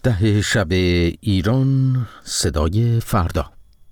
10 شب ایران، صدای فردا.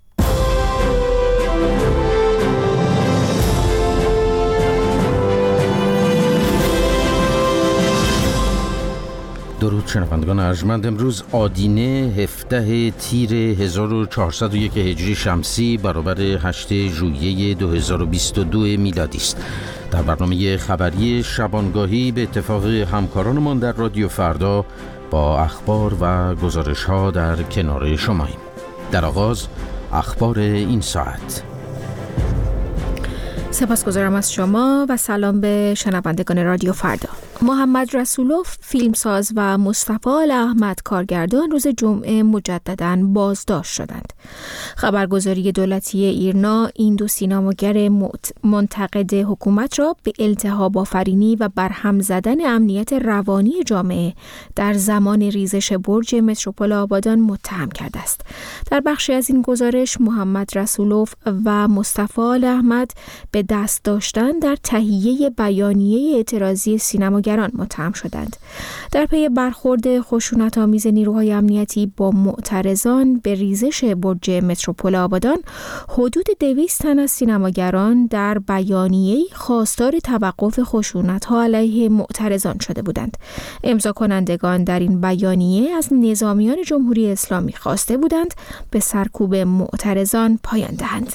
درود شنوندگان ارجمند. امروز آدینه 17 تیر 1401 هجری شمسی برابر 8 ژوئیه 2022 میلادی است. در برنامه خبری شبانگاهی به اتفاق همکارانمان در رادیو فردا با اخبار و گزارش‌ها در کنار شماییم. در آغاز اخبار این ساعت. سپاسگزارم از شما و سلام به شنوندگان رادیو فردا. محمد رسولوف فیلمساز و مصطفی احمد کارگردان روز جمعه مجدداً بازداشت شدند. خبرگزاری دولتی ایرنا این دو سینماگر منتقد حکومت را به التهاب آفرینی و برهم زدن امنیت روانی جامعه در زمان ریزش برج متروپول آبادان متهم کرده است. در بخشی از این گزارش محمد رسولوف و مصطفی احمد به دست داشتن در تهیه بیانیه اعتراضی سینماگران متهم شدند. در پی برخورد خشونت‌آمیز نیروهای امنیتی با معترضان به ریزش برج متروپول آبادان، حدود 200 تن از سینماگران در بیانیه‌ای خواستار توقف خشونت‌ها علیه معترضان شده بودند. امضا کنندگان در این بیانیه از نظامیان جمهوری اسلامی خواسته بودند به سرکوب معترضان پایان دهند.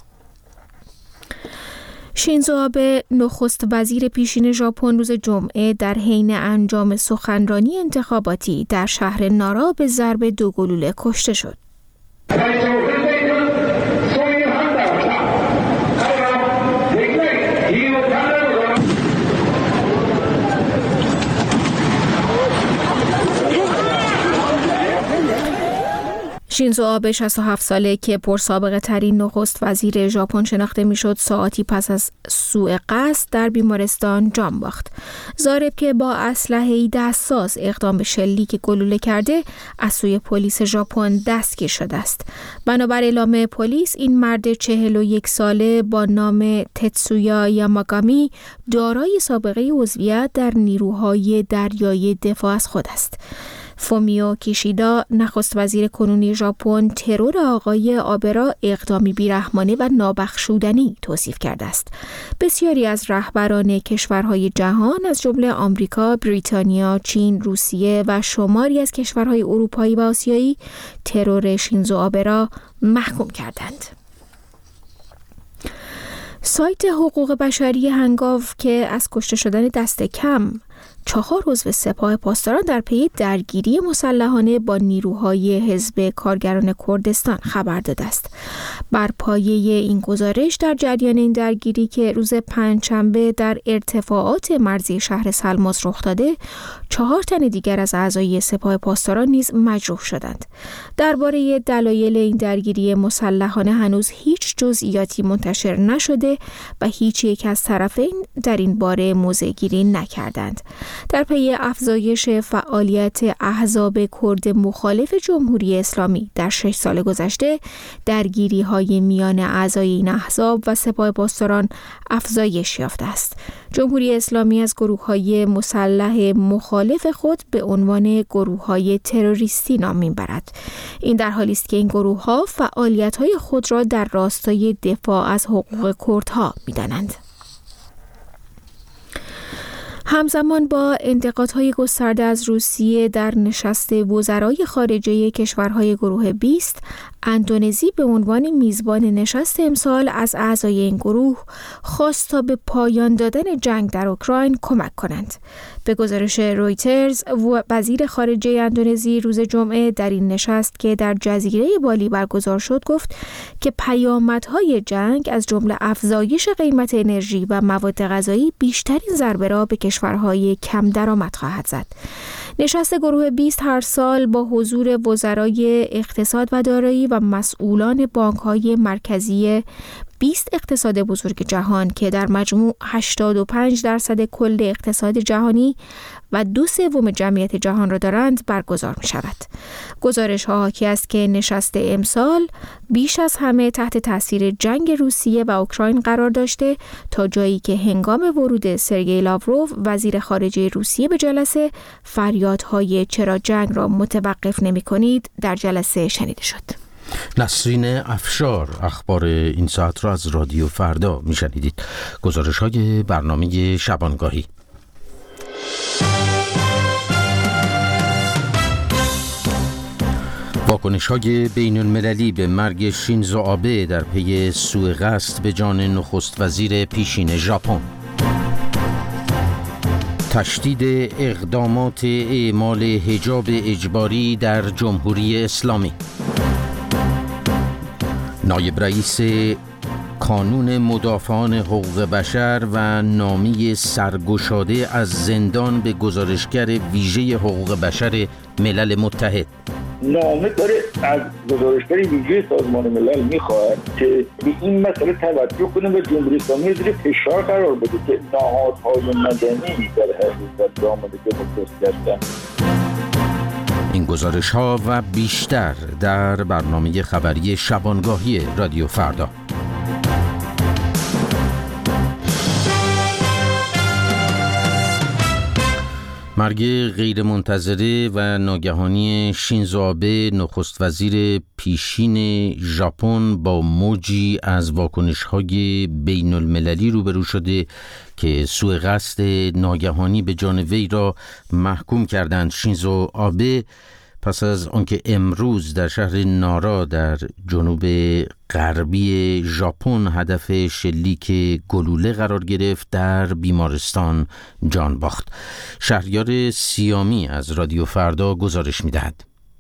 شینزو آبه نخست وزیر پیشین ژاپن روز جمعه در حین انجام سخنرانی انتخاباتی در شهر نارا به ضرب 2 گلوله کشته شد. شینزو آبه 67 ساله که پرسابقه ترین نخست وزیر ژاپن شناخته میشد، ساعتی پس از سوء قصد در بیمارستان جان باخت. ضارب که با اسلحه‌ای دستساز اقدام به شلیک گلوله کرده از سوی پلیس ژاپن دستگیر شده است. بنابر اعلام پلیس این مرد 41 ساله با نام تتسویا یاماگامی دارای سابقه عضویت در نیروهای دریایی دفاع از خود است. فومیو کیشیدا نخست وزیر کنونی ژاپن ترور آقای آبه را اقدامی بیرحمانه و نابخشودنی توصیف کرده است. بسیاری از رهبران کشورهای جهان از جمله آمریکا، بریتانیا، چین، روسیه و شماری از کشورهای اروپایی و آسیایی ترور شینزو آبه را محکوم کردند. سایت حقوق بشری هنگاو که از کشته شدن دست کم 4 عضو سپاه پاسداران در پی درگیری مسلحانه با نیروهای حزب کارگران کردستان خبر داده است. بر پایه این گزارش در جریان این درگیری که روز پنجشنبه در ارتفاعات مرزی شهر سلماز رخ داده، 4 تن دیگر از اعضای سپاه پاسداران نیز مجروح شدند. درباره دلایل این درگیری مسلحانه هنوز هیچ جزئیاتی منتشر نشده و هیچ یک از طرفین در این باره موضع گیری نکردند. در پی افزایش فعالیت احزاب کرد مخالف جمهوری اسلامی در 6 سال گذشته، درگیری‌های میان اعضای این احزاب و سپاه پاسداران افزایش یافته است. جمهوری اسلامی از گروه‌های مسلح مخالف خود به عنوان گروه‌های تروریستی نام می‌برد. این در حالی است که این گروه‌ها فعالیت‌های خود را در راستای دفاع از حقوق کردها می‌دانند. همزمان با انتقادهای گسترده از روسیه در نشست وزرای خارجه کشورهای گروه 20، اندونزی به عنوان میزبان نشست امسال از اعضای این گروه خواست تا به پایان دادن جنگ در اوکراین کمک کنند. به گزارش رویترز، وزیر خارجه اندونزی روز جمعه در این نشست که در جزیره بالی برگزار شد گفت که پیامدهای جنگ از جمله افزایش قیمت انرژی و مواد غذایی بیشترین ضربه را به کشورهای کم درآمد خواهد زد. نشست گروه 20 هر سال با حضور وزرای اقتصاد و دارایی و مسئولان بانک‌های مرکزی 20 اقتصاد بزرگ جهان که در مجموع 85% کل اقتصاد جهانی و 2/3 جمعیت جهان را دارند برگزار می شود. گزارش ها حاکی است که نشست امسال بیش از همه تحت تاثیر جنگ روسیه و اوکراین قرار داشته، تا جایی که هنگام ورود سرگئی لاوروف وزیر خارجه روسیه به جلسه فریادهای چرا جنگ را متوقف نمی کنید در جلسه شنیده شد. نسرین افشار اخبار این ساعت را از رادیو فردا می شنیدید. گزارش های برنامه شبانگاهی. واکنش‌های بین‌المللی به مرگ شینزو آبه در پی سوء قصد به جان نخست وزیر پیشین ژاپن. تشدید اقدامات اعمال حجاب اجباری در جمهوری اسلامی. نایب رئیس کانون مدافعان حقوق بشر و نامه سرگشاده از زندان به گزارشگر ویژه حقوق بشر ملل متحد. نامه داره از گزارشگر ویژه سازمان ملل میخواد که به این مسئله توجه کنه و جمهوری اسلامی زیر فشار قرار بده که نهادهای مدنی در حقیقت دامنه دموکراسی هستند. این گزارش ها و بیشتر در برنامه خبری شبانگاهی رادیو فردا. مرگ غیرمنتظره و ناگهانی شینزو آبه نخست وزیر پیشین ژاپن با موجی از واکنش‌های بین‌المللی روبرو شده که سوء قصد ناگهانی به جان وی را محکوم کردند. شینزو آبه پس از آنکه امروز در شهر نارا در جنوب غربی ژاپن هدف شلیک گلوله قرار گرفت، در بیمارستان جان باخت. شهریار سیامی از رادیو فردا گزارش می‌دهد.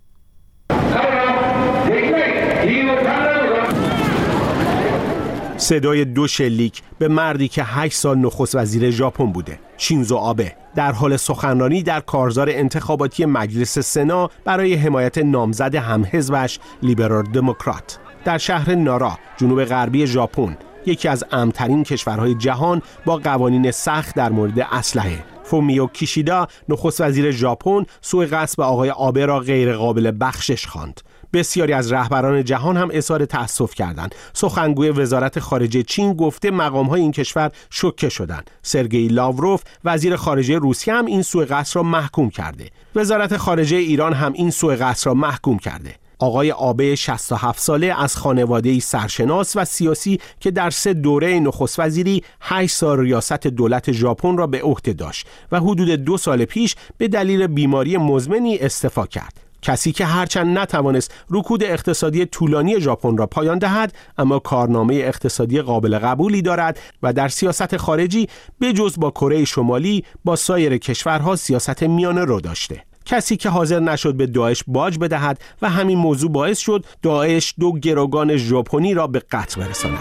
صدای 2 شلیک به مردی که 8 سال نخست وزیر ژاپن بوده، شینزو آبه، در حال سخنرانی در کارزار انتخاباتی مجلس سنا برای حمایت نامزد همحزبش لیبرال دموکرات در شهر نارا جنوب غربی ژاپن، یکی از امن‌ترین کشورهای جهان با قوانین سخت در مورد اسلحه. فومیو کیشیدا نخست وزیر ژاپن سوء قصد به آقای آبه را غیر قابل بخشش خواند. بسیاری از رهبران جهان هم اظهار تأسف کردند. سخنگوی وزارت خارجه چین گفته مقام‌های این کشور شوکه شدند. سرگئی لاوروف وزیر خارجه روسیه هم این سوء قصد را محکوم کرده. وزارت خارجه ایران هم این سوء قصد را محکوم کرده. آقای آبه 67 ساله از خانواده‌ای سرشناس و سیاسی که در 3 دوره نخست وزیری 8 سال ریاست دولت ژاپن را به عهده داشت و حدود 2 سال پیش به دلیل بیماری مزمنی استعفا کرد. کسی که هرچند نتوانست رکود اقتصادی طولانی ژاپن را پایان دهد، اما کارنامه اقتصادی قابل قبولی دارد و در سیاست خارجی به جز با کره شمالی با سایر کشورها سیاست میانه رو داشته. کسی که حاضر نشد به داعش باج بدهد و همین موضوع باعث شد داعش 2 گروگان ژاپنی را به قتل برساند.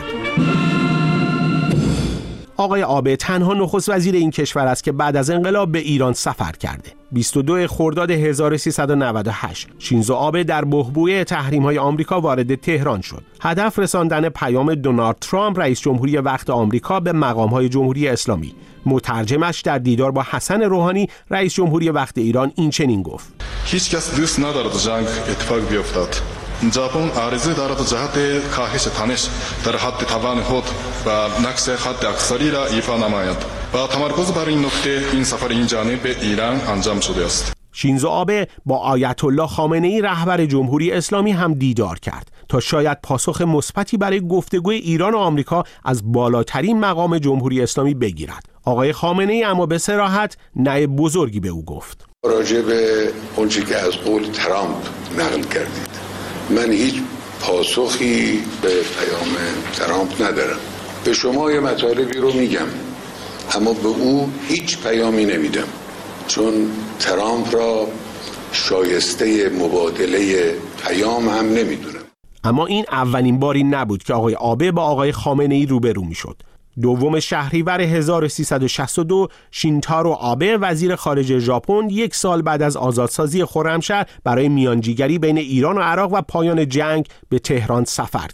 آقای آبه تنها نخست وزیر این کشور است که بعد از انقلاب به ایران سفر کرده. 22 خرداد 1398 شینزو آبه در بحبوحه تحریم‌های آمریکا وارد تهران شد. هدف رساندن پیام دونالد ترامپ رئیس جمهوری وقت آمریکا به مقام‌های جمهوری اسلامی. مترجمش در دیدار با حسن روحانی رئیس جمهوری وقت ایران این چنین گفت: هیچ کس دوست ندارد جنگ اتفاق بیفتد. ژاپن آرزو دارد جهت کاهش تنش در حد توان خود و نقش حد اکثری را ایفا نماید و تمرکز بر این نکته این سفر این جانب به ایران انجام شده است. شینزو آبه با آیت الله خامنه‌ای رهبر جمهوری اسلامی هم دیدار کرد تا شاید پاسخ مثبتی برای گفتگوی ایران و آمریکا از بالاترین مقام جمهوری اسلامی بگیرد. آقای خامنه‌ای اما به صراحت نه بزرگی به او گفت. راجع به اونچه که از قول ترامپ نقل کردید، من هیچ پاسخی به پیام ترامپ ندارم. به شما یه مطالبی رو میگم اما به او هیچ پیامی نمیدم، چون ترامپ را شایسته مبادله پیام هم نمیدونم. اما این اولین باری نبود که آقای آبه با آقای خامنه‌ای روبرو میشد. 2 شهریور 1362 شینتارو آبه وزیر خارجه ژاپن 1 سال بعد از آزادسازی خرمشهر برای میانجیگری بین ایران و عراق و پایان جنگ به تهران سفر کرد.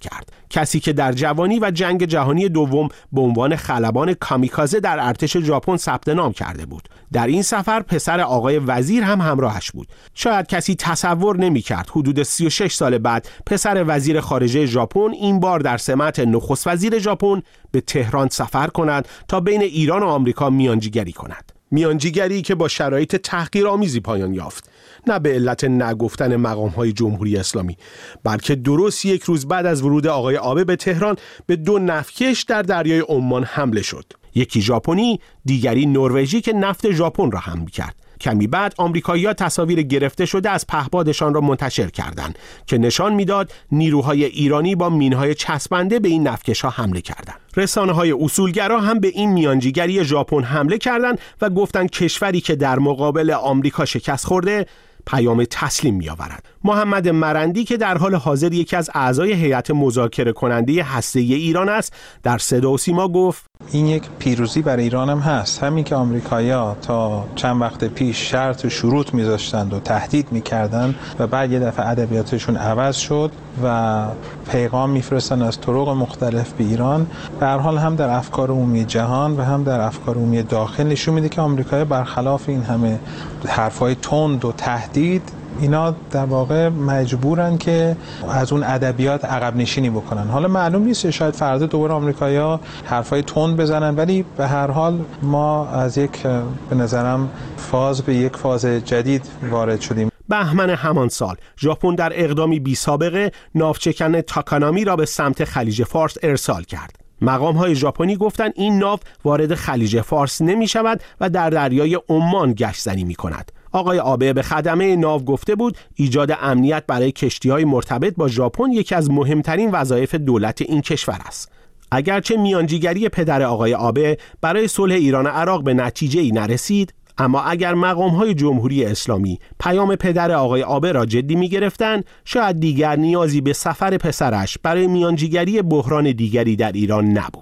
کسی که در جوانی و جنگ جهانی دوم به عنوان خلبان کامیکازه در ارتش ژاپن ثبت نام کرده بود. در این سفر پسر آقای وزیر هم همراهش بود. شاید کسی تصور نمی‌کرد حدود 36 سال بعد پسر وزیر خارجه ژاپن این بار در سمت نخست وزیر ژاپن به تهران سفر کند تا بین ایران و آمریکا میانجیگری کند. میانجیگری که با شرایط تحقیرآمیزی پایان یافت، نه به علت نگفتن مقام‌های جمهوری اسلامی، بلکه درست یک روز بعد از ورود آقای آبه به تهران به 2 نفتکش در دریای عمان حمله شد. یکی ژاپنی، دیگری نروژی که نفت ژاپن را حمل کرد. کمی بعد آمریکایی‌ها تصاویر گرفته شده از پهپادشان را منتشر کردند که نشان میداد نیروهای ایرانی با مین‌های چسبنده به این نفتکش‌ها حمله کردند. رسانه‌های اصولگرا هم به این میانجیگری ژاپن حمله کردند و گفتند کشوری که در مقابل آمریکا شکست خورده پیام تسلیم می‌آورد. محمد مرندی که در حال حاضر یکی از اعضای هیئت مذاکره کننده هسته‌ای ایران است، در صدا و سیما گفت این یک پیروزی برای ایران هم هست. همین که آمریکایی‌ها تا چند وقت پیش شرط و شروط می‌ذاشتند و تهدید می‌کردند و بعد یه دفعه ادبیاتشون عوض شد و پیغام می‌فرستن از طرق مختلف به ایران، به هر حال هم در افکار عمومی جهان و هم در افکار عمومی داخل نشون میده که آمریکایی‌ها برخلاف این همه حرف‌های تند و تهدید، اینا در واقع مجبورن که از اون ادبیات عقب نشینی بکنن. حالا معلوم نیست، شاید فردا دوباره آمریکایی‌ها حرفای تند بزنن، ولی به هر حال ما از به نظرم به یک فاز جدید وارد شدیم. بهمن همان سال ژاپن در اقدامی بی سابقه ناوچکن تاکانامی را به سمت خلیج فارس ارسال کرد. مقام‌های ژاپنی گفتند این ناو وارد خلیج فارس نمی شود و در دریای عمان گشت‌زنی می کند. آقای آبه به خدمه ناو گفته بود ایجاد امنیت برای کشتی‌های مرتبط با ژاپن یکی از مهمترین وظایف دولت این کشور است. اگرچه میانجیگری پدر آقای آبه برای صلح ایران و عراق به نتیجه‌ای نرسید، اما اگر مقام‌های جمهوری اسلامی پیام پدر آقای آبه را جدی می‌گرفتند، شاید دیگر نیازی به سفر پسرش برای میانجیگری بحران دیگری در ایران نبود.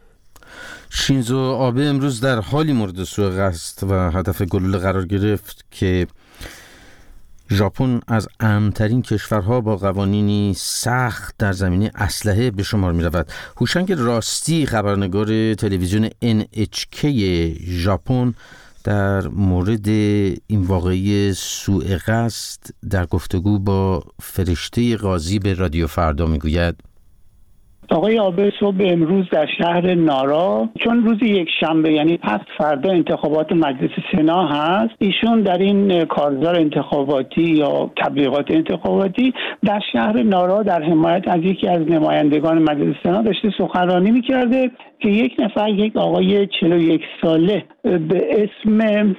شینزو آبه امروز در حالی مورد سوء قصد و هدف گلوله قرار گرفت که ژاپن از امن‌ترین کشورها با قوانینی سخت در زمینه اسلحه به شمار می‌رود. هوشنگ راستی خبرنگار تلویزیون NHK ژاپن در مورد این واقعه سوء قصد در گفتگو با فرشته قاضی به رادیو فردا میگوید آقای آبه صبح امروز در شهر نارا، چون روز یک شنبه یعنی پس فردا انتخابات مجلس سنا هست، ایشون در این کارزار انتخاباتی یا تبلیغات انتخاباتی در شهر نارا در حمایت از یکی از نمایندگان مجلس سنا داشته سخنرانی می‌کرده که یک آقای 41 ساله به اسم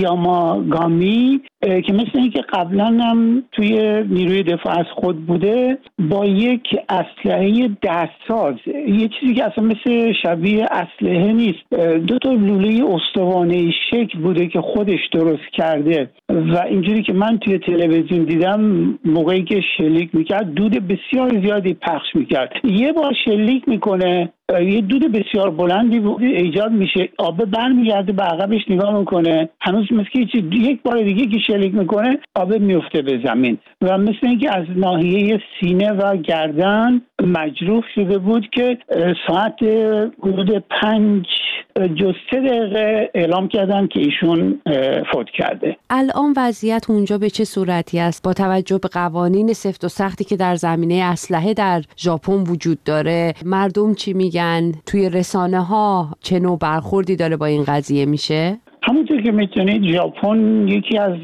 یاماگامی که مثل اینکه قبلا هم توی نیروی دفاع از خود بوده، با یک اسلحه دستساز، یه چیزی که اصلا مثل شبیه اسلحه نیست، 2 لوله استوانه‌ای شکل بوده که خودش درست کرده و اینجوری که من توی تلویزیون دیدم موقعی که شلیک میکرد دود بسیار زیادی پخش میکرد. یه بار شلیک میکنه، یه دود بسیار بلندی ایجاد میشه، آبه برمیگرده به عقبش نگاه میکنه، هنوز مثل که یک بار دیگه که شلیک میکنه آبه میفته به زمین و مثل اینکه از ناحیه سینه و گردن مجروح شده بود که ساعت حدود 5 جز 3 دقیقه اعلام کردن که ایشون فوت کرده. الان وضعیت اونجا به چه صورتی است با توجه به قوانین سفت و سختی که در زمینه اسلحه در ژاپن وجود داره؟ مردم چی میگن؟ توی رسانه ها چه نوع برخوردی داره با این قضیه میشه؟ همونطور که میتونید ژاپن یکی از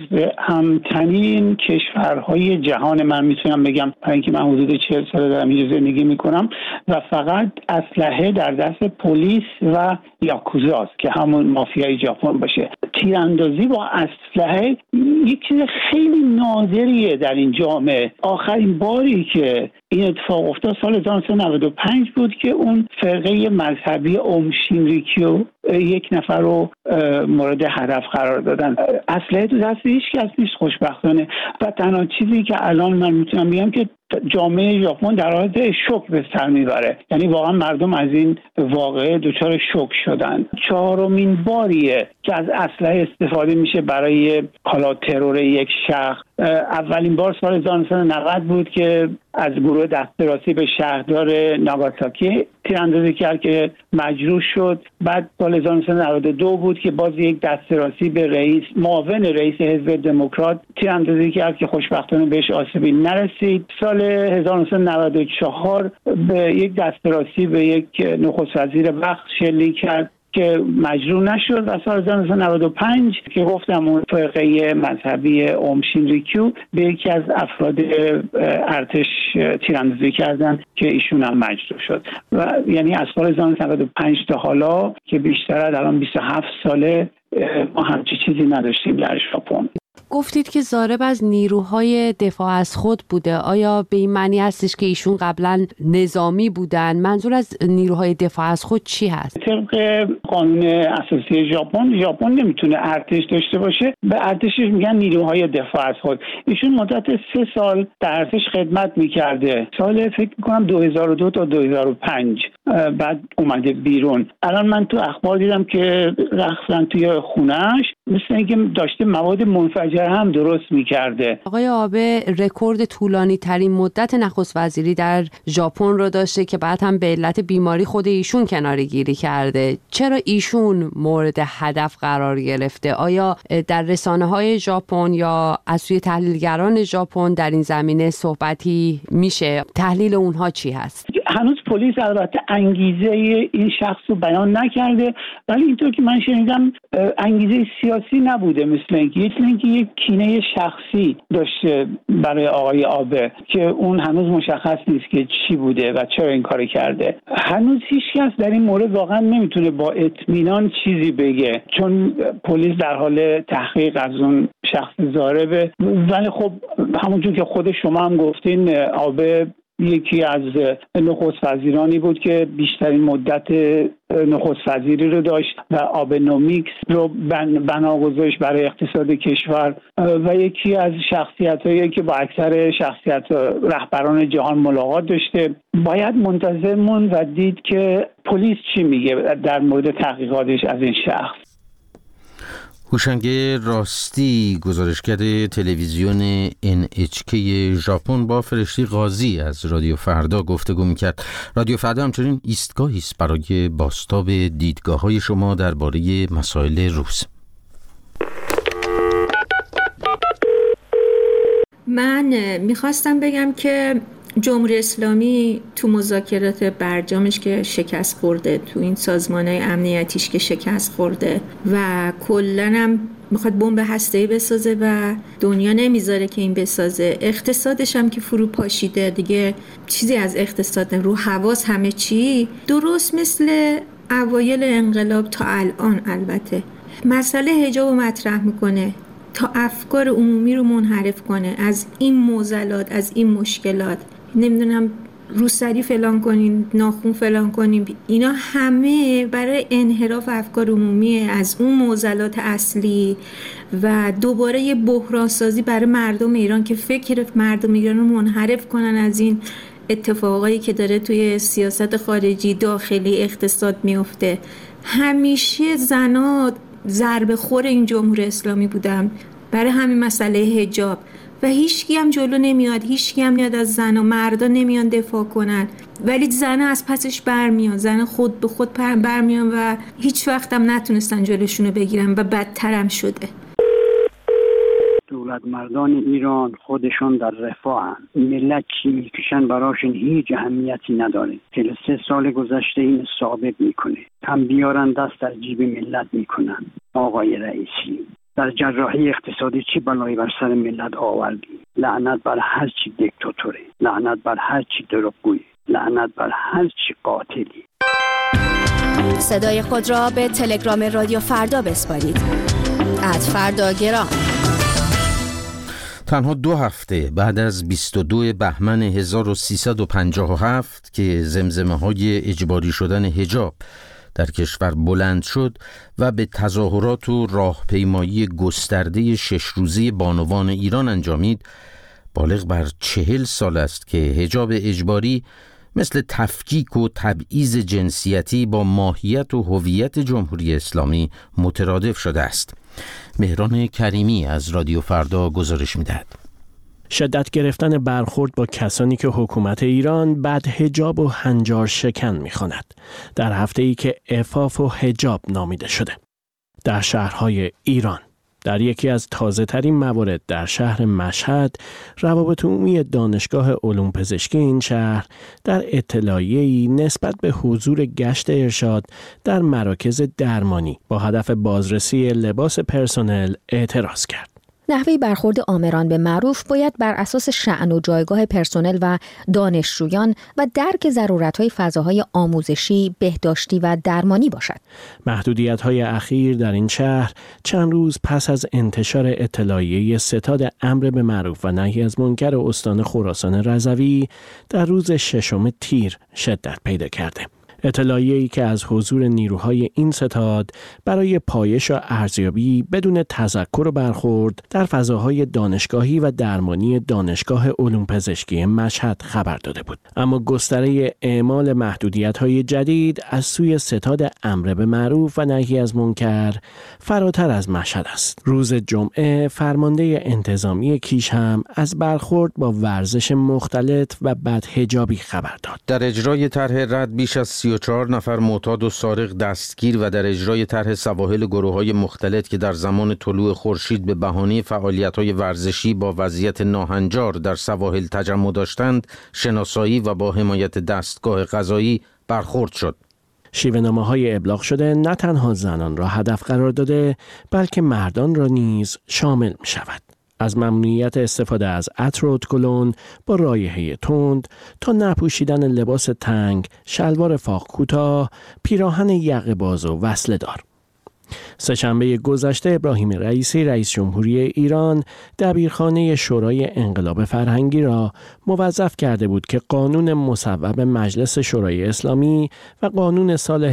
همترین کشورهای جهان، من میتونم بگم، برای اینکه من حدود 40 سال دارم اینجا زندگی میکنم و فقط اسلحه در دست پلیس و یاکوزا است که همون مافیای ژاپن باشه. تیراندازی با اسلحه یک چیز خیلی نادریه در این جامعه. آخرین باری که این اتفاق افتاد سال 1995 بود که اون فرقه مذهبی اوم شینریکیو یک نفر رو مورد هدف قرار دادن. اسلحه تو دست هیچ کس نیست خوشبختانه و تنها چیزی که الان من میتونم بگم که جامعه ژاپن در حالت شوک به سر میبره، یعنی واقعا مردم از این واقعه دچار شوک شدن. 4مین باریه که از اسلحه استفاده میشه برای حالا ترور یک شخص اولین بار سال 1990 بود که از گروه دسترسی به شهردار ناگاساکی تیراندازی کرد که مجروح شد. بعد سال 1992 بود که باز یک دسترسی به معاون رئیس حزب دموکرات تیراندازی کرد که خوشبختانه بهش آسیبی نرسید. سال 1994 به یک دسترسی به یک نخست وزیر وقت شلیک کرد که مجروح نشد و سال 1995 که گفتم اون فرقه مذهبی اوم شینریکیو به یکی از افراد ارتش تیراندازی کردن که ایشون هم مجروح شد. و یعنی از سال 1995 تا حالا که بیشتر از الان 27 ساله ما همچی چیزی نداشتیم در ژاپن. گفتید که ضارب از نیروهای دفاع از خود بوده. آیا به این معنی هستش که ایشون قبلا نظامی بودن؟ منظور از نیروهای دفاع از خود چی هست؟ طبق قانون اساسی ژاپن نمیتونه ارتش داشته باشه. به ارتشش میگن نیروهای دفاع از خود. ایشون مدت 3 سال در ارتش خدمت میکرده. سال فکر میکنم 2002 تا 2005 بعد اومده بیرون. الان من تو اخبار دیدم که رفتن توی خونه‌اش، مثل اینکه داشته مواد منفجره هم درست میکرده. آقای آبه رکورد طولانی ترین مدت نخست وزیری در ژاپن رو داشته که بعد هم به علت بیماری خود ایشون کناره‌گیری کرده. چرا ایشون مورد هدف قرار گرفته؟ آیا در رسانه‌های ژاپن یا از سوی تحلیلگران ژاپن در این زمینه صحبتی میشه؟ تحلیل اونها چی هست؟ هنوز پلیس البته انگیزه این شخص رو بیان نکرده، ولی اینطور که من شنیدم انگیزه سیاسی نبوده، مثل اینکه یک کینه شخصی داشته برای آقای آبه که اون هنوز مشخص نیست که چی بوده و چرا این کار کرده. هنوز هیچ کس در این مورد واقعا نمیتونه با اطمینان چیزی بگه، چون پلیس در حال تحقیق از اون شخص ضاربه. ولی خب همونجور که خود شما هم گفتین، آبه یکی از نخست وزیرانی بود که بیشترین مدت نخست وزیری رو داشت و آبنومیکس رو بنا گذاشت برای اقتصاد کشور و یکی از شخصیتایی که با اکثر شخصیت رهبران جهان ملاقات داشته. باید منتظر موند و دید که پلیس چی میگه در مورد تحقیقاتش از این شخص. هوشنگ راستی، گزارشگر تلویزیون NHK ژاپن، با فرشته قاضی از رادیو فردا گفتگو میکرد. رادیو فردا همچنین ایستگاهی است برای بازتاب دیدگاه‌های شما درباره مسائل روز. من میخواستم بگم که جمهوری اسلامی تو مذاکرات برجامش که شکست خورده، تو این سازمان‌های امنیتیش که شکست خورده و کلاً هم میخواد بمب هسته‌ای بسازه و دنیا نمیذاره که این بسازه. اقتصادش هم که فرو پاشیده دیگه، چیزی از اقتصاد رو حواس همه چی، درست مثل اوایل انقلاب تا الان. البته مسئله حجاب رو مطرح میکنه تا افکار عمومی رو منحرف کنه از این معضلات، از این مشکلات. نمیدونم روسری فلان کنین، ناخون فلان کنین، اینا همه برای انحراف افکار عمومی از اون معضلات اصلی و دوباره یه بحران سازی برای مردم ایران که فکر مردم ایران رو منحرف کنن از این اتفاقایی که داره توی سیاست خارجی، داخلی، اقتصاد میفته. همیشه زنا ضربه خور این جمهوری اسلامی بودن برای همین مسئله حجاب و هیچکی هم جلو نمیاد، هیچکی هم میاد از زن و مردا نمیان دفاع کنن، ولی زن از پسش برمیان، زن خود به خود برمیان و هیچ وقت هم نتونستن جلوشونو بگیرن و بدتر هم شده. دولت مردان ایران خودشون در رفاهن، ملت چی میکشن براشون هیچ اهمیتی نداره. 3 سال گذشته این ثابت میکنه. هم بیارن دست از جیب ملت میکنن. آقای رئیسی در جراحی اقتصادی چی بلایی بر سر ملت آوردی؟ لعنت بر هر چی دیکتاتوری، لعنت بر هر چی دروغگویی، لعنت بر هر چی قاتلی. صدای خود را به تلگرام رادیو فردا بسپارید. @فرداگرام. تنها 2 هفته بعد از 22 بهمن 1357 که زمزمه‌های اجباری شدن حجاب در کشور بلند شد و به تظاهرات و راهپیمایی گسترده 6 روزه بانوان ایران انجامید، بالغ بر 40 سال است که حجاب اجباری مثل تفکیک و تبعیض جنسیتی با ماهیت و هویت جمهوری اسلامی مترادف شده است. مهران کریمی از رادیو فردا گزارش می‌دهد. شدت گرفتن برخورد با کسانی که حکومت ایران بدحجاب و هنجار شکن می‌خواند در هفته‌ای که عفاف و حجاب نامیده شده. در شهرهای ایران در یکی از تازه‌ترین موارد در شهر مشهد، روابط عمومی دانشگاه علوم پزشکی این شهر در اطلاعیه‌ای نسبت به حضور گشت ارشاد در مراکز درمانی با هدف بازرسی لباس پرسنل اعتراض کرد. نحوه برخورد آمران به معروف باید بر اساس شأن و جایگاه پرسنل و دانشجویان و درک ضرورت‌های فضاهای آموزشی، بهداشتی و درمانی باشد. محدودیت‌های اخیر در این شهر چند روز پس از انتشار اطلاعیه ستاد امر به معروف و نهی از منکر استان خراسان رضوی در روز 6 تیر شدت پیدا کرده. اطلاعیه‌ای که از حضور نیروهای این ستاد برای پایش و ارزیابی بدون تذکر و برخورد در فضاهای دانشگاهی و درمانی دانشگاه علوم پزشکی مشهد خبر داده بود. اما گستره اعمال محدودیت‌های جدید از سوی ستاد امر به معروف و نهی از منکر فراتر از مشهد است. روز جمعه فرمانده انتظامی کیش هم از برخورد با ورزش مختلط و بدحجابی خبر داد. در اجرای طرح رد بیش از 34 نفر معتاد و سارق دستگیر و در اجرای طرح سواحل گروه‌های مختلط که در زمان طلوع خورشید به بهانه فعالیت‌های ورزشی با وضعیت ناهنجار در سواحل تجمع داشتند، شناسایی و با حمایت دستگاه قضایی برخورد شد. شیوه‌نامه‌های ابلاغ شده نه تنها زنان را هدف قرار داده، بلکه مردان را نیز شامل می‌شود. از ممنوعیت استفاده از عطر و ادکلون با رایحه تند تا نپوشیدن لباس تنگ، شلوار فاق کوتاه، پیراهن یقه باز و وصله دار. سه‌شنبه گذشته ابراهیم رئیسی رئیس جمهوری ایران دبیرخانه شورای انقلاب فرهنگی را موظف کرده بود که قانون مصوب مجلس شورای اسلامی و قانون سال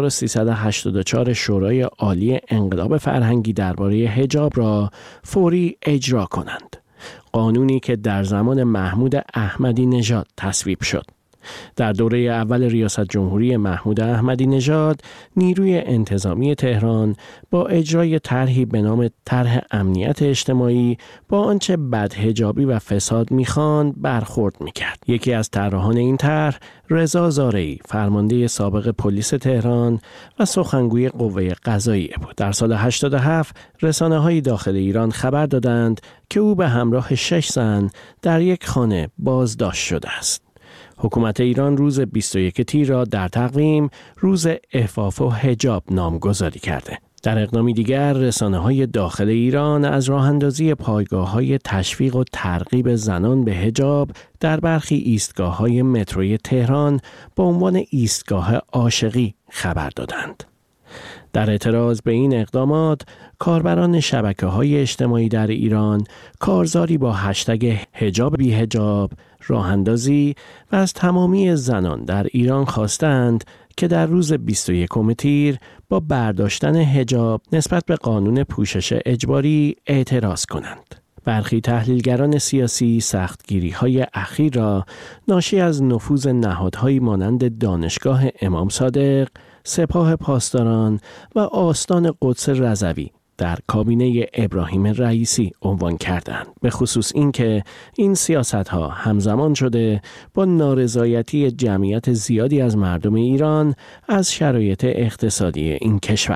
1384 شورای عالی انقلاب فرهنگی درباره حجاب را فوری اجرا کنند. قانونی که در زمان محمود احمدی نژاد تصویب شد. در دوره اول ریاست جمهوری محمود احمدی نژاد، نیروی انتظامی تهران با اجرای طرحی به نام طرح امنیت اجتماعی با آنچه بدحجابی و فساد می‌خواند برخورد می‌کرد. یکی از طراحان این طرح رضا زارعی، فرمانده سابق پلیس تهران و سخنگوی قوه قضاییه بود. در سال 87 رسانه‌های داخل ایران خبر دادند که او به همراه 6 زن در یک خانه بازداشت شده است. حکومت ایران روز 21 تیر را در تقویم روز عفاف و حجاب نامگذاری کرده. در اقدامی دیگر رسانه‌های داخل ایران از راه‌اندازی پایگاه‌های تشویق و ترغیب زنان به حجاب در برخی ایستگاه‌های متروی تهران با عنوان ایستگاه عاشقی خبر دادند. در اعتراض به این اقدامات، کاربران شبکه‌های اجتماعی در ایران کارزاری با هشتگ حجاب بی حجاب راه‌اندازی و از تمامی زنان در ایران خواستند که در روز 21 تیر با برداشتن حجاب نسبت به قانون پوشش اجباری اعتراض کنند. برخی تحلیلگران سیاسی سختگیری‌های اخیر را ناشی از نفوذ نهادهایی مانند دانشگاه امام صادق، سپاه پاسداران و آستان قدس رضوی در کابینه ابراهیم رئیسی عنوان کردند. به خصوص اینکه این سیاست‌ها همزمان شده با نارضایتی جمعیت زیادی از مردم ایران از شرایط اقتصادی این کشور.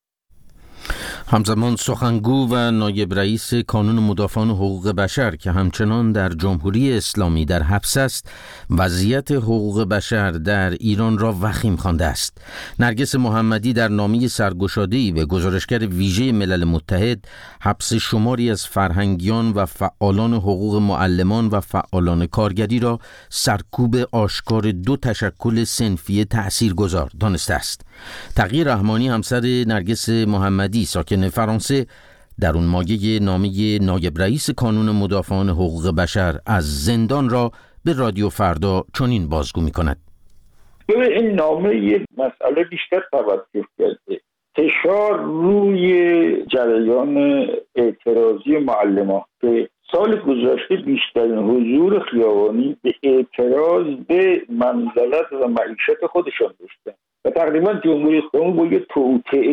همزمان سخنگو و نایب رئیس کانون مدافعان حقوق بشر که همچنان در جمهوری اسلامی در حبس است، وضعیت حقوق بشر در ایران را وخیم خوانده است. نرگس محمدی در نامه سرگشاده‌ای به گزارشگر ویژه ملل متحد حبس شماری از فرهنگیان و فعالان حقوق معلمان و فعالان کارگری را سرکوب آشکار دو تشکل صنفی تأثیرگذار دانسته است. تقی رحمانی همسر نرگس محمدی ساکن فرانسه در اون مایه نامه نایب رئیس کانون مدافعان حقوق بشر از زندان را به رادیو فردا چنین بازگو می‌کند. این نامه یک مسئله بیشتر توجه کرده. فشار روی جریان اعتراضی معلمان که سال گذشته بیشترین حضور خیابانی به اعتراض به منزلت و معیشت خودشان داشتن و تقریبا جمهوری اسلامی با یه توطئه‌ای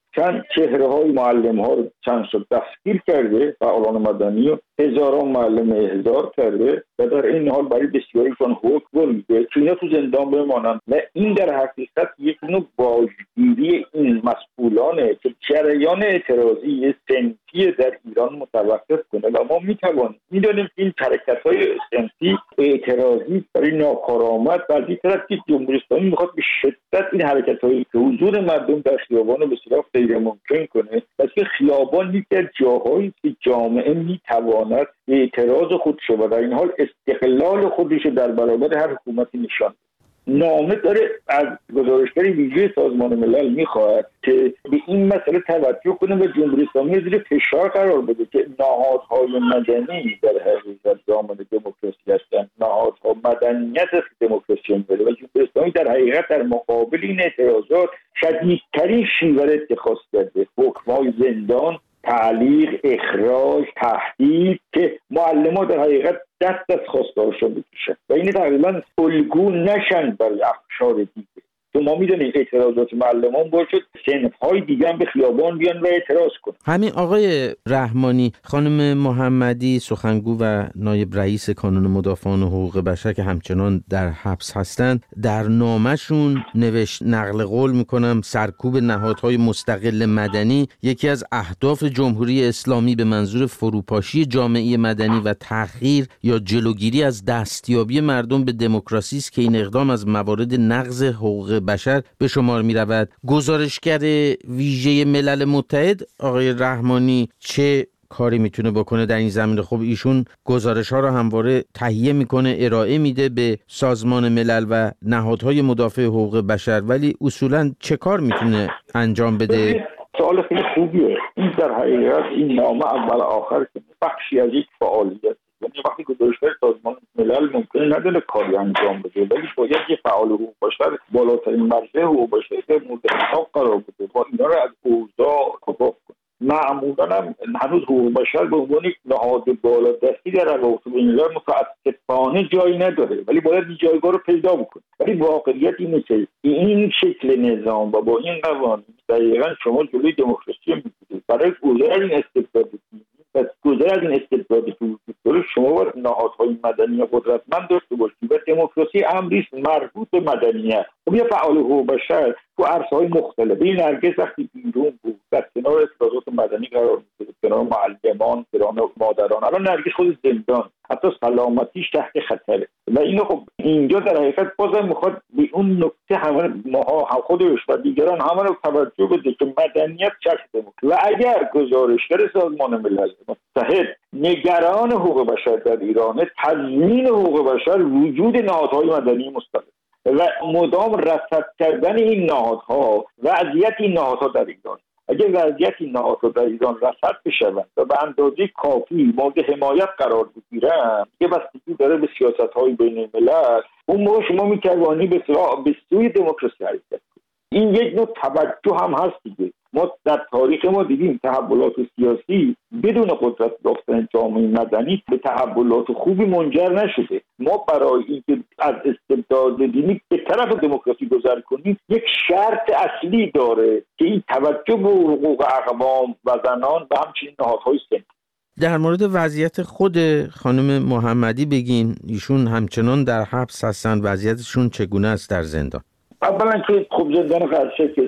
چند چهره های معلم ها رو چند سال دستگیر کرده، فعالان مدنی و هزاران معلم احضار کرده و در این حال برای بسیاریشان حکم میده که اینا تو زندان بمانند و این در حقیقت یک نوع باجگیری این مسئولانه که جریان اعتراضی صنفی در ایران متوقف کنه و ما میتوانیم میدونیم این حرکت‌های صنفی اعتراضی برای ناکارآمد و از این طرف که جمهوری اسلامی میخواد به شدت این حرکت‌های که حضور مردم در خیابان به اصطلاح غیر ممکن کنه و که خیابان یکی از جاهایی که جامعه میتواند اعتراض خودشو و در این حال استقلال خودشو در برابر هر حکومتی نشان نامه داره. از گزارشگر ویژه سازمان ملل میخواهد که به این مسئله توجه کنه و جمهوری اسلامی زیر فشار قرار بده که نهادهای مدنی در حقیقت ضامن دموکراسی هستند، نهادها مدنیت است که دموکراسی میده و جمهوری اسلامی در حقیقت در مقابل این اعتراضات شدیدترین شیوه اتخاذ کرده، حکم‌های زندان، تعلیق، اخراج، تهدید که معلمان در حقیقت دست از خواستارشون بکشن و این تقریبا الگو نشن برای اقشار دیگه. تو ما میدونیم اعتراضات معلمان باید صنف‌های دیگه هم به خیابان بیان و اعتراض کنن. همین آقای رحمانی، خانم محمدی سخنگو و نایب رئیس کانون مدافعان حقوق بشر که همچنان در حبس هستند، در نامه‌شون نوشت، نقل قول میکنم، سرکوب نهادهای مستقل مدنی یکی از اهداف جمهوری اسلامی به منظور فروپاشی جامعه مدنی و تأخیر یا جلوگیری از دستیابی مردم به دموکراسی است که این اقدام از موارد نقض حقوق بشر به شمار می رود. گزارشگر ویژه ملل متحد آقای رحمانی چه کاری میتونه بکنه در این زمینه؟ خب ایشون گزارش ها رو همواره تهیه میکنه، ارائه میده به سازمان ملل و نهادهای مدافع حقوق بشر، ولی اصولا چه کار میتونه انجام بده؟ سوال خیلی خوبیه. این در حقیقت این نامه اول آخر که بخشی از یک فعالیت، یعنی وقتی گزارشگر سازمان ملل ممکنه ندونه کاری انجام بده ولی باید یه فعال حقوق بشر بالاترین مرجع حقوق بشر مورد حساب قرار بده با اینا رو از اوضاع کفاف کنه. معمولا هم هنوز حقوق بشر به عنوان یک نهاد بالادستی در روابط بین‌الملل متاسفانه جایی نداره ولی باید این جایگاه رو پیدا بکنه. ولی واقعیت اینه که این شکل نظام و با این قوانین دقیقاً شما جلوی دموکراسی میگیرید. برای گذر از این استبداد پس گذر از این استبدادی که وجود داره شما باید نهادهای مدنی قدرتمند داشته باشید و دموکراسی امری است مربوط به مدنیت. خب یه فعال حقوق بشر تو عرصه‌های مختلف، این نرگس وقتی بیرون بود در کنار اعتراضات مدنی قرار می‌گرفت، کنار معلمان، کنار مادران، الان نرگس خود زندان، حتی سلامتیش تحت خطره و اینو خب اینجا در حقیقت بازم میخواد به اون نکته همه ما هم خودش و دیگران همه رو توجه بده که مدنیت چرخ دموکراسی و اگر گزارشگر سازمان ملل متحد نگران حقوق بشر در ایران، تضمین حقوق بشر وجود نهادهای مدنی مستقل و مدام رصد کردن این نهادها، وضعیت این نهادها در ایران، اگر وضعیت این نهادها در ایران رصد بشوند و به اندازه کافی مورد حمایت قرار بگیرند که بستگی داره به سیاست‌های بین‌الملل، اون موقع شما می‌توانی به سوی دموکراسی حرکت کنید. این یک نوع توجه هم هست دیگه. ما در تاریخ ما دیدیم تحولات سیاسی بدون قدرت یافتن جامعه مدنی به تحولات خوبی منجر نشده. ما برای اینکه از استبداد دینی به طرف دموکراسی گذر کنیم یک شرط اصلی داره که این توجه به حقوق اقوام و زنان و همچنین نهادهای صنفی. در مورد وضعیت خود خانم محمدی بگین، ایشون همچنان در حبس هستن، وضعیتشون چگونه است در زندان؟ اولا که خب زندان قرچک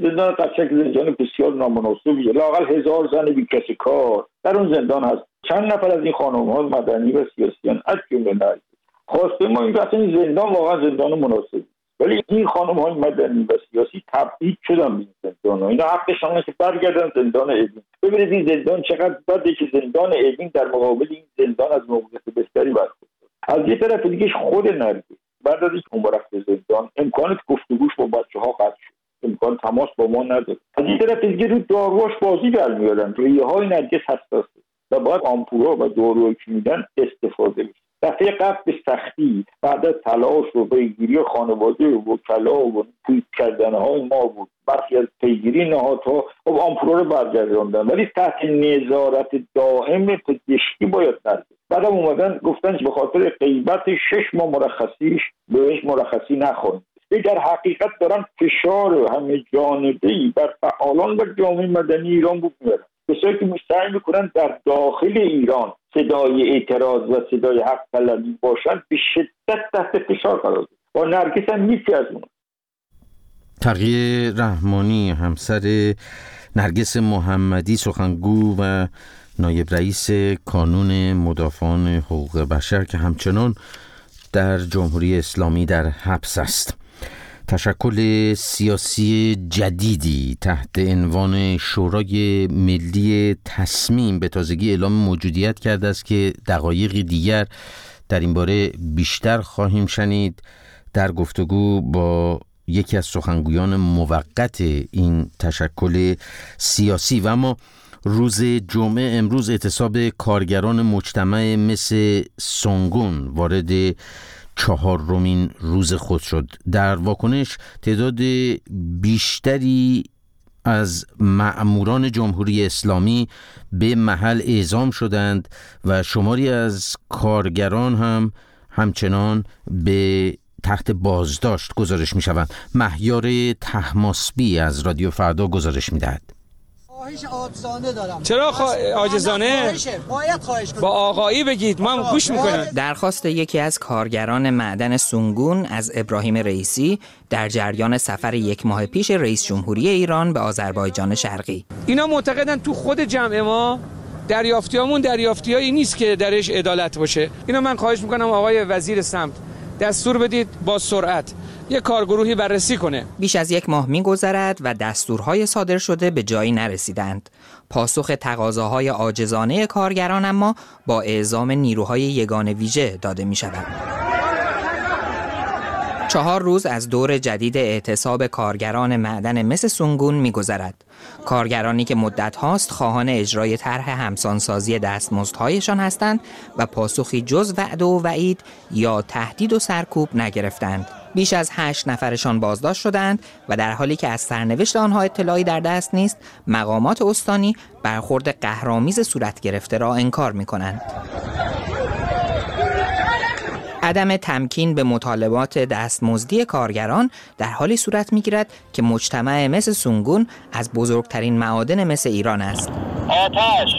زندان بسیار نامناسبیه. لااقل 1000 زن بی کسی کار در اون زندان هست. چند نفر از این خانم‌ها مدنی و سیاسیان از جمله نرگس خواسته ما این که این زندان واقعا زندان مناسبی، ولی این خانم‌های مدنی و سیاسی تبعید شدن به این زندان. اینا حقشونه که برگردن زندان اوین. ببینید این زندان چقدر بده که زندان اوین در مقابل این زندان از موقعیت بهتری برخورد. از یه طرف دیگه خود نرگس بعد از اینکه اون رفت زندان امکان گفتگوش با بچه‌ها قطع شد، امکان تماس با ما نداره. از این طرف دیگه رو داروهاش بازی در میارن، ریه‌های نرگس حساسه و باید آمپول‌ها و داروهایی که میدن استفاده بشه. دفعه قبل به سختی بعد از تلاش و پیگیری خانواده و وکلا و پویت کردن‌های ما بود، برخی از پیگیری نهادها خب آمپول‌ها رو برگرداندن ولی تحت نظارت دائم پزشکی باید نرگس. بعدم اومدن گفتن به خاطر غیبت 6 ماه مرخصیش بهش مرخصی نخواهیم. در حقیقت دارن فشار همه جانبه‌ای بر فعالان و جامعه مدنی ایران میارن. کسایی که سعی میکنن در داخل ایران صدای اعتراض و صدای حق طلبی باشن به شدت تحت فشار قرار دارن. با نرگس هم یکی از اون. تقیه رحمانی همسر نرگس محمدی سخنگو و نایب رئیس کانون مدافعان حقوق بشر که همچنان در جمهوری اسلامی در حبس است. تشکل سیاسی جدیدی تحت عنوان شورای ملی تصمیم به تازگی اعلام موجودیت کرده است که دقایقی دیگر در این باره بیشتر خواهیم شنید در گفتگو با یکی از سخنگویان موقت این تشکل سیاسی. و اما روز جمعه امروز اعتصاب کارگران مجتمع مثل سونگون وارد 4مین روز خود شد. در واکنش تعداد بیشتری از مأموران جمهوری اسلامی به محل اعزام شدند و شماری از کارگران هم همچنان به تحت بازداشت گزارش می شوند. مهیار طهماسبی از رادیو فردا گزارش می دهد. خواهش عاجزانه دارم. چرا عاجزانه؟ باید خواهش کنم. با آقایی بگید، ما هم گوش میکنیم. درخواست یکی از کارگران معدن سونگون از ابراهیم رئیسی در جریان سفر 1 ماه پیش رئیس جمهوری ایران به آذربایجان شرقی. اینا معتقدن تو خود جمع ما دریافتیامون دریافتیایی نیست که درش عدالت باشه. اینا من خواهش میکنم آقای وزیر سمت دستور بدید با سرعت یک کارگروهی بررسی کنه. بیش از 1 ماه می‌گذرد و دستورهای صادر شده به جایی نرسیدند. پاسخ تقاضاهای عاجزانه کارگران اما با اعزام نیروهای یگان ویژه داده می‌شود. 4 روز از دور جدید اعتصاب کارگران معدن مس سونگون می‌گذرد. کارگرانی که مدت هاست خواهان اجرای طرح همسانسازی دستمزدهایشان هستند و پاسخی جز وعده و وعید یا تهدید و سرکوب نگرفتند. بیش از 8 نفرشان بازداشت شدند و در حالی که از سرنوشت آنها اطلاعی در دست نیست، مقامات استانی برخورد قهرآمیز صورت گرفته را انکار می‌کنند. عدم تمکین به مطالبات دستمزدی کارگران در حالی صورت می‌گیرد که مجتمع مس سونگون از بزرگترین معادن مس ایران است. آتش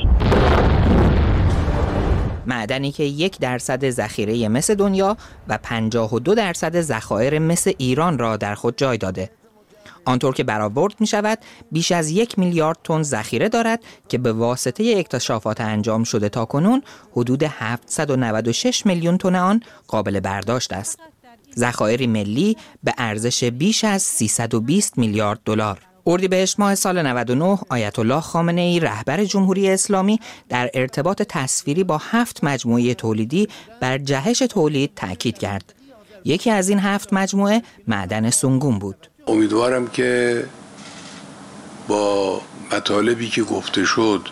معدنی که 1% ذخیره مس دنیا و 52% ذخایر مس ایران را در خود جای داده. آنطور که برآورد می شود بیش از 1 میلیارد تن ذخیره دارد که به واسطه اکتشافات انجام شده تاکنون حدود 796 میلیون تن آن قابل برداشت است. ذخایر ملی به ارزش بیش از 320 میلیارد دلار. اردیبهشت ماه سال 99 آیت الله خامنه ای رهبر جمهوری اسلامی در ارتباط تصویری با 7 مجموعه تولیدی بر جهش تولید تأکید کرد. یکی از این 7 مجموعه معدن سونگون بود. امیدوارم که با مطالبی که گفته شد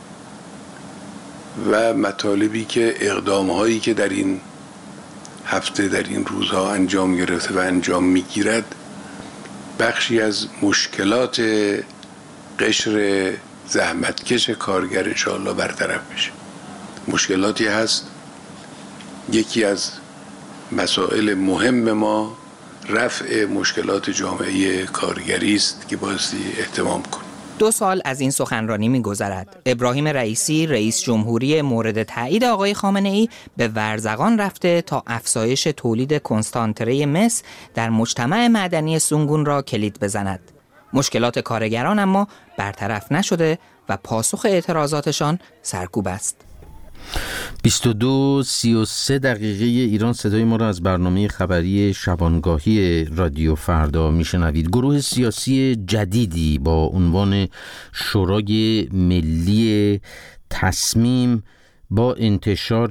و مطالبی که اقدام‌هایی که در این هفته در این روزها انجام گرفته و انجام می‌گیرد بخشی از مشکلات قشر زحمتکش کارگر انشاءالله برطرف بشه. مشکلاتی هست، یکی از مسائل مهم ما رفع مشکلات جامعه کارگری است که بایستی اهتمام کنیم. 2 سال از این سخنرانی می‌گذرد. ابراهیم رئیسی رئیس جمهوری مورد تایید آقای خامنه‌ای به ورزگان رفته تا افزایش تولید کنسانتره مس در مجتمع معدنی سونگون را کلید بزند. مشکلات کارگران اما برطرف نشده و پاسخ اعتراضاتشان سرکوب است. 22:33 دقیقه ایران صدای ما را از برنامه خبری شبانگاهی رادیو فردا میشنوید. گروه سیاسی جدیدی با عنوان شورای ملی تصمیم با انتشار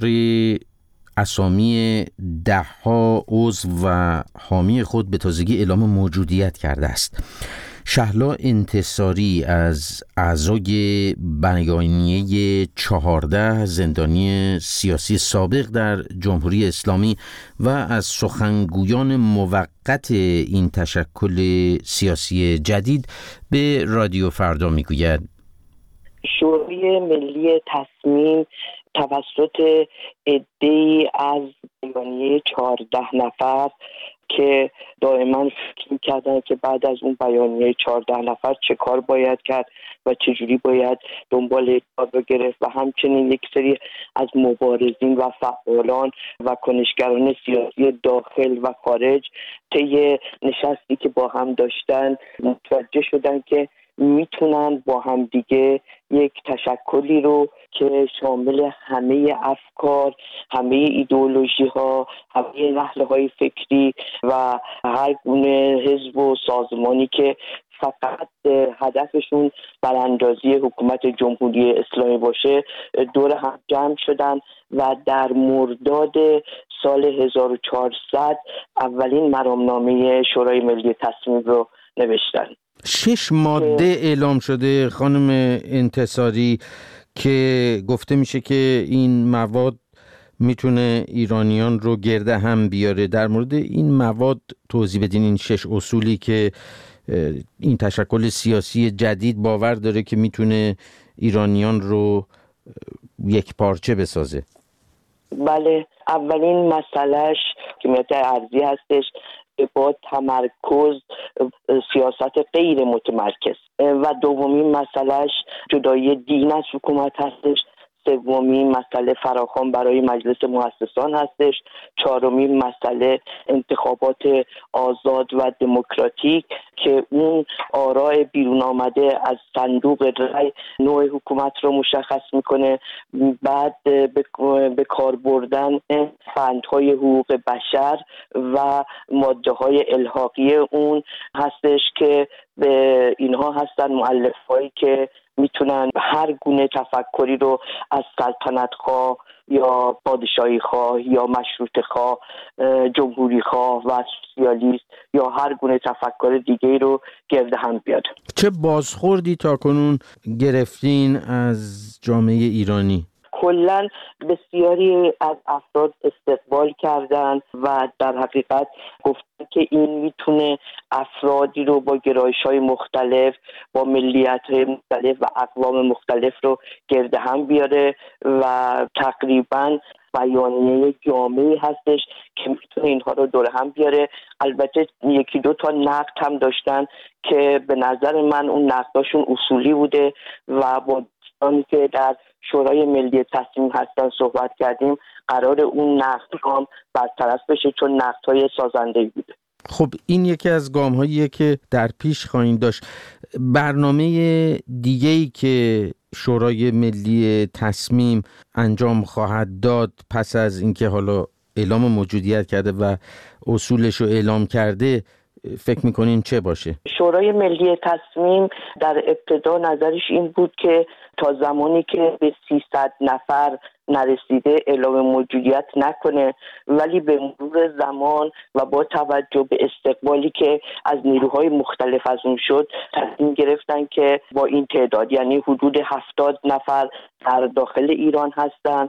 اسامی 10 عضو و حامی خود به تازگی اعلام موجودیت کرده است. شهلا انتصاری از اعضای بیانیه 14 زندانی سیاسی سابق در جمهوری اسلامی و از سخنگویان موقت این تشکل سیاسی جدید به رادیو فردا میگوید شورای ملی تصمیم توسط عده‌ای از بیانیه 14 نفر که دائما فکر می‌کردن که بعد از اون بیانیه 14 نفر چه کار باید کرد و چجوری باید دنبال کار رو گرفت و همچنین یک سری از مبارزین و فعالان و کنشگران سیاسی داخل و خارج طی نشستی که با هم داشتن متوجه شدن که میتونن با هم دیگه یک تشکلی رو که شامل همه افکار، همه ایدئولوژی ها، همه نهله های فکری و هر گونه حزب و سازمانی که فقط هدفشون براندازی حکومت جمهوری اسلامی باشه دور هم جمع شدن و در مرداد سال 1400 اولین مرامنامه شورای ملی تصمیم رو نوشتن. 6 ماده اعلام شده خانم انتصاری که گفته میشه که این مواد میتونه ایرانیان رو گرد هم بیاره. در مورد این مواد توضیح بدین، این 6 اصولی که این تشکل سیاسی جدید باور داره که میتونه ایرانیان رو یک پارچه بسازه. بله، اولین مسئلهش حکومت ارضی هستش با تمرکز سیاست غیر متمرکز و دومین مسئلهش جدایی دین از حکومت هستش. سومین مسئله فراخوان برای مجلس مؤسسان هستش. چهارمین مسئله انتخابات آزاد و دموکراتیک که اون آراء بیرون آمده از صندوق رای نوع حکومت رو مشخص میکنه. بعد به کار بردن فندهای حقوق بشر و ماده های الحاقی اون هستش که به اینها هستن مؤلفهایی که میتونن هر گونه تفکری رو از سلطنت خواه یا پادشاهی خواه یا مشروطه خواه، جمهوری خواه و سوسیالیست یا هر گونه تفکر دیگه رو گرد هم بیاد. چه بازخوردی تاکنون گرفتین از جامعه ایرانی؟ کلاً بسیاری از افراد استقبال کردن و در حقیقت گفتن که این میتونه افرادی رو با گرایش‌های مختلف، با ملیت‌های مختلف و اقوام مختلف رو گرد هم بیاره و تقریباً بیانیه جامعی هستش که میتونه اینها رو دور هم بیاره. البته یکی دو تا نقد هم داشتن که به نظر من اون نقداشون اصولی بوده و با دوستانی که در شورای ملی تصمیم هستن صحبت کردیم قرار اون نقد هم برطرف بشه چون نقدهای سازنده‌ای بوده. خب این یکی از گام‌هاییه که در پیش خواهید داشت. برنامه دیگه‌ای که شورای ملی تصمیم انجام خواهد داد پس از اینکه حالا اعلام موجودیت کرده و اصولش رو اعلام کرده فکر میکنین چه باشه؟ شورای ملی تصمیم در ابتدا نظرش این بود که تا زمانی که به 300 نفر نرسیده اعلام موجودیت نکنه، ولی به مرور زمان و با توجه به استقبالی که از نیروهای مختلف از اون شد تصمیم گرفتن که با این تعداد، یعنی حدود 70 نفر در داخل ایران هستن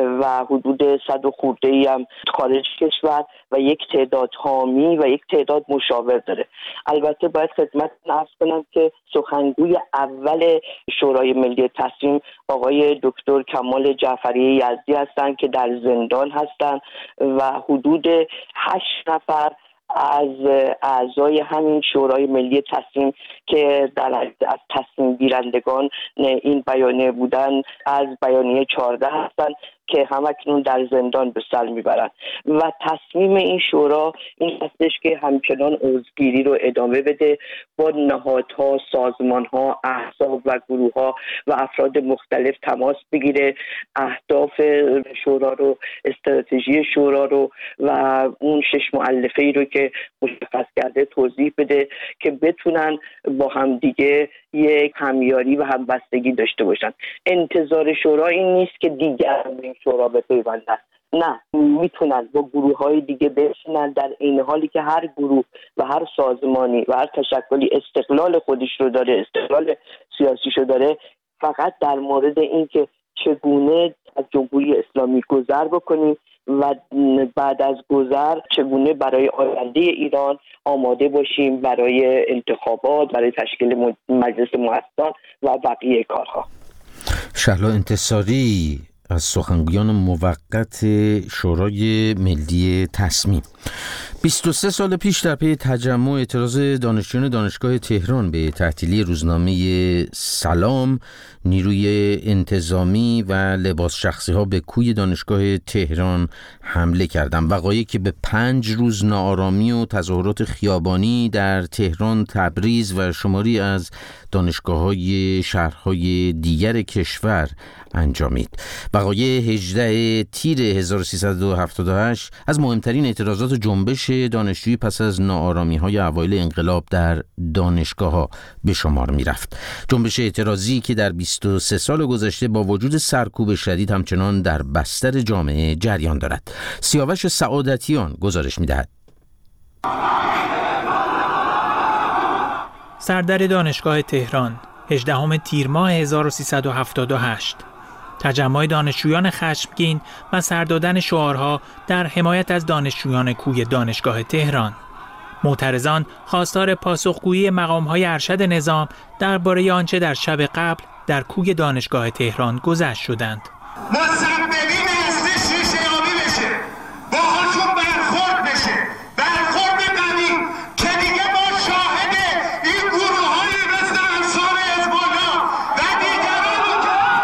و حدود 100 و خورده‌ای هم خارج کشور و یک تعداد حامی و یک تعداد مشاور داره. البته باید خدمتتون عرض کنم که سخنگوی اول شورای ملی تصمیم آقای دکتر کمال جعفری یزدی هستند که در زندان هستند و حدود 8 نفر از اعضای همین شورای ملی تصمیم که از تصمیم گیرندگان این بیانیه بودن از بیانیه 14 هستند که همکنون در زندان به سر میبرند و تصمیم این شورا این هستش که همچنان عضوگیری رو ادامه بده، با نهادها، سازمانها، احزاب و گروهها و افراد مختلف تماس بگیره، اهداف شورا رو، استراتژی شورا رو و اون 6 مؤلفه‌ای رو که مشخص کرده توضیح بده که بتونن با هم دیگه یک همیاری و همبستگی داشته باشن. انتظار شورا این نیست که دیگران این شورا بپیوندن، نه، میتونن با گروه‌های دیگه بشینن در این حالی که هر گروه و هر سازمانی و هر تشکلی استقلال خودش رو داره، استقلال سیاسیشو داره، فقط در مورد این که چگونه از جمهوری اسلامی گذر بکنیم و بعد از گذر چگونه برای آینده ایران آماده باشیم برای انتخابات، برای تشکیل مجلس مؤسسان و بقیه کارها. شهلا انتصاری از سخنگویان موقت شورای ملی تصمیم. 23 سال پیش در پی تجمع اعتراض دانشجویان دانشگاه تهران به تعطیلی روزنامه سلام، نیروی انتظامی و لباس شخصی ها به کوی دانشگاه تهران حمله کردند. وقایعی که به 5 روز ناآرامی و تظاهرات خیابانی در تهران، تبریز و شماری از دانشگاه‌های شهرهای دیگر کشور انجامید. وقایع 18 تیر 1378 از مهمترین اعتراضات جنبش دانشجویی پس از ناآرامی‌های اوایل انقلاب در دانشگاه‌ها به شمار می‌رفت. جنبش اعتراضی که در 23 سال گذشته با وجود سرکوب شدید همچنان در بستر جامعه جریان دارد. سیاوش سعادتیان گزارش می‌دهد. سردر دانشگاه تهران، 18 تیر ماه 1378. تجمع دانشجویان خشمگین و سر دادن شعارها در حمایت از دانشجویان کوی دانشگاه تهران. معترضان خواستار پاسخگویی مقام‌های ارشد نظام درباره آنچه در شب قبل در کوی دانشگاه تهران گذشت شدند. مسببین اصلی شیشه یابی بشه، باهاشون برخورد بشه، برخورد قوی که دیگه ما شاهد این گروه‌هایی مثل انصار حزب الله و دیگران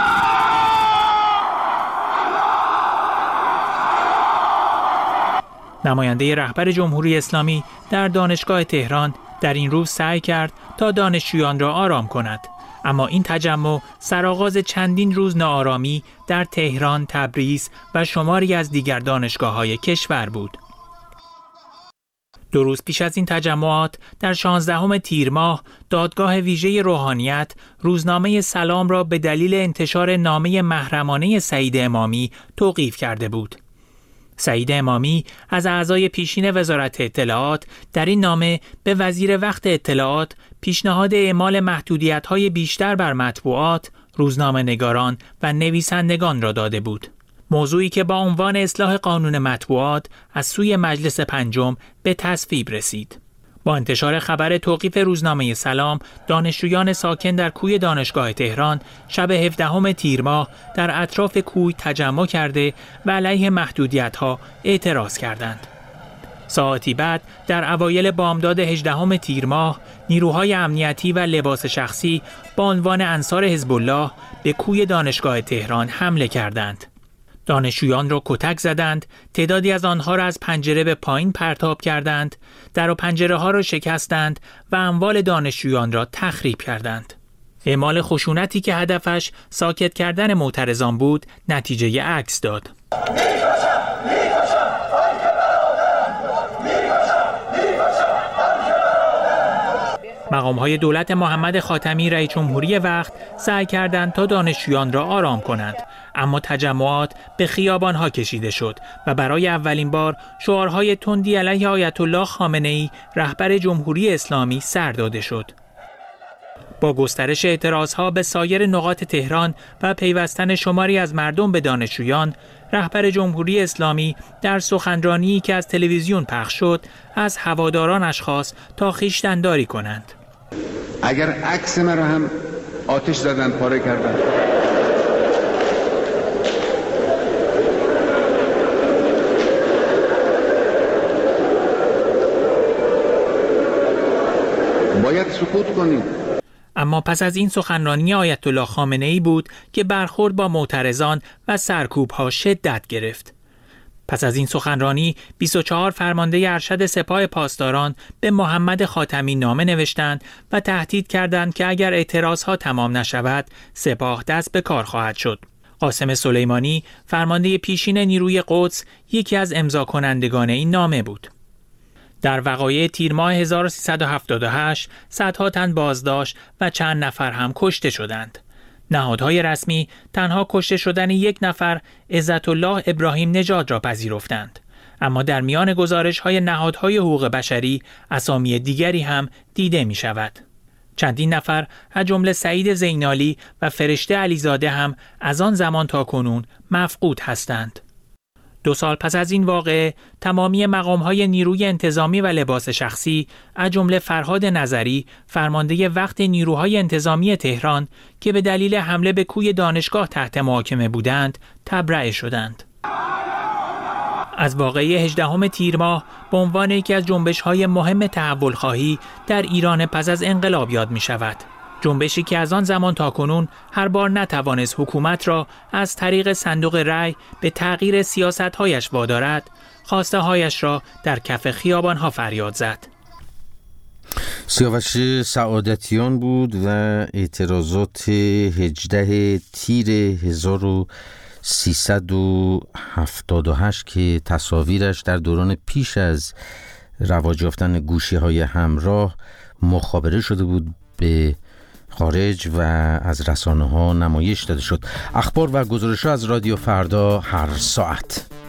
نماینده رهبر جمهوری اسلامی در دانشگاه تهران در این روز سعی کرد تا دانشجویان را آرام کند، اما این تجمع سرآغاز چندین روز ناآرامی در تهران، تبریز و شماری از دیگر دانشگاه‌های کشور بود. 2 روز پیش از این تجمعات در 16 تیر ماه دادگاه ویژه روحانیت روزنامه سلام را به دلیل انتشار نامه محرمانه سعید امامی توقیف کرده بود. سعید امامی از اعضای پیشین وزارت اطلاعات در این نامه به وزیر وقت اطلاعات پیشنهاد اعمال محدودیت‌های بیشتر بر مطبوعات، روزنامه‌نگاران و نویسندگان را داده بود. موضوعی که با عنوان اصلاح قانون مطبوعات از سوی مجلس پنجم به تصویب رسید. با انتشار خبر توقیف روزنامه سلام، دانشجویان ساکن در کوی دانشگاه تهران شب 17 تیر ماه در اطراف کوی تجمع کرده و علیه محدودیت‌ها اعتراض کردند. ساعتی بعد در اوایل بامداد 18 تیر ماه، نیروهای امنیتی و لباس شخصی با عنوان انصار حزب الله به کوی دانشگاه تهران حمله کردند. دانشجویان را کتک زدند، تعدادی از آنها را از پنجره به پایین پرتاب کردند، در و پنجره ها را شکستند و اموال دانشجویان را تخریب کردند. اعمال خشونتی که هدفش ساکت کردن معترضان بود، نتیجه عکس داد. مقام‌های دولت محمد خاتمی رئیس جمهوری وقت سعی کردند تا دانشجویان را آرام کنند، اما تجمعات به خیابان‌ها کشیده شد و برای اولین بار شعارهای تندی علیه آیت الله خامنه‌ای رهبر جمهوری اسلامی سر داده شد. با گسترش اعتراضها به سایر نقاط تهران و پیوستن شماری از مردم به دانشجویان، رهبر جمهوری اسلامی در سخنرانی که از تلویزیون پخش شد از هوادارانش خواست تا خویشتن‌داری کنند. اگر عکس مرا هم آتش زدن، پاره کردن، باید سکوت کنیم. اما پس از این سخنرانی آیت الله خامنه‌ای بود که برخورد با معترضان و سرکوب‌ها شدت گرفت. پس از این سخنرانی 24 فرمانده ارشد سپاه پاسداران به محمد خاتمی نامه نوشتند و تهدید کردند که اگر اعتراضها تمام نشود، سپاه دست به کار خواهد شد. قاسم سلیمانی، فرمانده پیشین نیروی قدس، یکی از امضا کنندگان این نامه بود. در وقایع تیر ماه 1378 صدها تن بازداشت و چند نفر هم کشته شدند. نهادهای رسمی تنها کشته شدن 1 نفر، عزت الله ابراهیم نژاد را پذیرفتند، اما در میان گزارش‌های نهادهای حقوق بشری اسامی دیگری هم دیده می شود. چندین نفر از جمله سعید زینالی و فرشته علیزاده هم از آن زمان تا کنون مفقود هستند. 2 سال پس از این واقعه، تمامی مقام‌های نیروی انتظامی و لباس شخصی، از جمله فرهاد نظری، فرمانده وقت نیروهای انتظامی تهران که به دلیل حمله به کوی دانشگاه تحت محاکمه بودند، تبرئه شدند. از واقعه 18 تیر ماه به عنوان یکی از جنبش‌های مهم تحول‌خواهی در ایران پس از انقلاب یاد می‌شود. جنبشی که از آن زمان تا کنون هر بار نتوانست حکومت را از طریق صندوق رأی به تغییر سیاست‌هایش وادارد، خواسته‌هایش را در کف خیابان‌ها فریاد زد. سیاوش سعادتیان بود و اعتراضات 18 تیر 1378 که تصاویرش در دوران پیش از رواج یافتن گوشی‌های همراه مخابره شده بود به خارج و از رسانه‌ها نمایش داده شد. اخبار و گزارش‌ها از رادیو فردا هر ساعت.